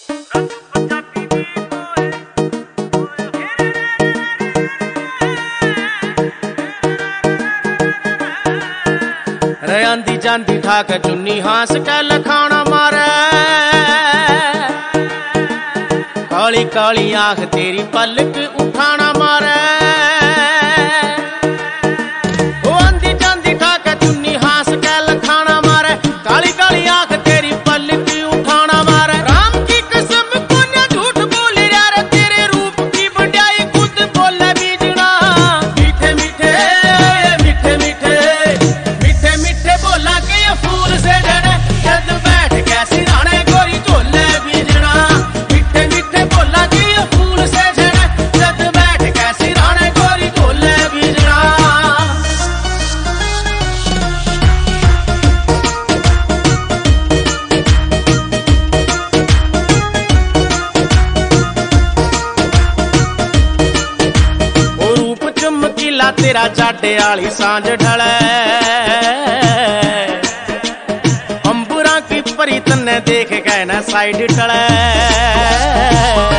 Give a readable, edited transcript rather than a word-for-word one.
आंदी जांदी ठाक चुन्नी हास के लखाना मारे, काली काली आंख तेरी पलक उठाना मारे। ओ आंदी जांदी ठाक चुन्नी हास के लखाना मारे, काली काली आंख तेरी पलक उठाना मारे। राम की कसम को न झूठ बोले यार, तेरे रूप की बड़ाई खुद बोले बीजना। मीठे मीठे मीठे मीठे मीठे मीठे बोला के ये फूल से डरे, जद बैठ के सिराने गोरी झोले बीजना। मीठे मीठे बोला के ये फूल से डरे, जद बैठ के सिराने गोरी झोले बीजना। ओ रूप चमकीला तेरा जाडे आली सांझ ढले, अंबुरा की परी तन्ने देख के न साइड टले।